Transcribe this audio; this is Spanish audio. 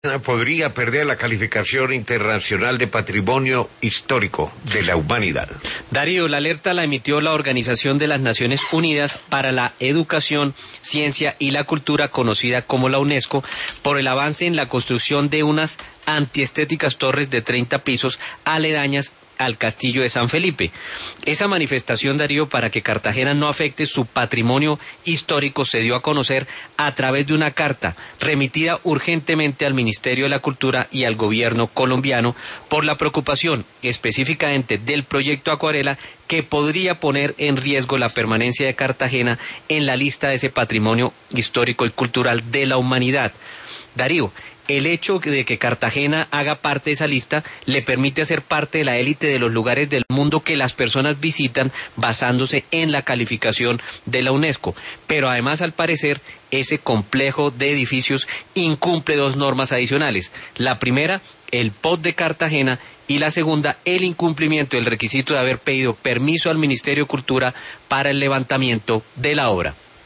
podría perder la calificación internacional de Patrimonio Histórico de la Humanidad. Darío, la alerta la emitió la Organización de las Naciones Unidas para la Educación, Ciencia y la Cultura, conocida como la UNESCO, por el avance en la construcción de unas antiestéticas torres de 30 pisos aledañas al Castillo de San Felipe. Esa manifestación, Darío, para que Cartagena no afecte su patrimonio histórico, se dio a conocer a través de una carta remitida urgentemente al Ministerio de la Cultura y al gobierno colombiano por la preocupación específicamente del proyecto Acuarela, que podría poner en riesgo la permanencia de Cartagena en la lista de ese patrimonio histórico y cultural de la humanidad. Darío, el hecho de que Cartagena haga parte de esa lista le permite hacer parte de la élite de los lugares del mundo que las personas visitan basándose en la calificación de la UNESCO. Pero además, al parecer, ese complejo de edificios incumple dos normas adicionales. La primera, el POT de Cartagena, y la segunda, el incumplimiento del requisito de haber pedido permiso al Ministerio de Cultura para el levantamiento de la obra.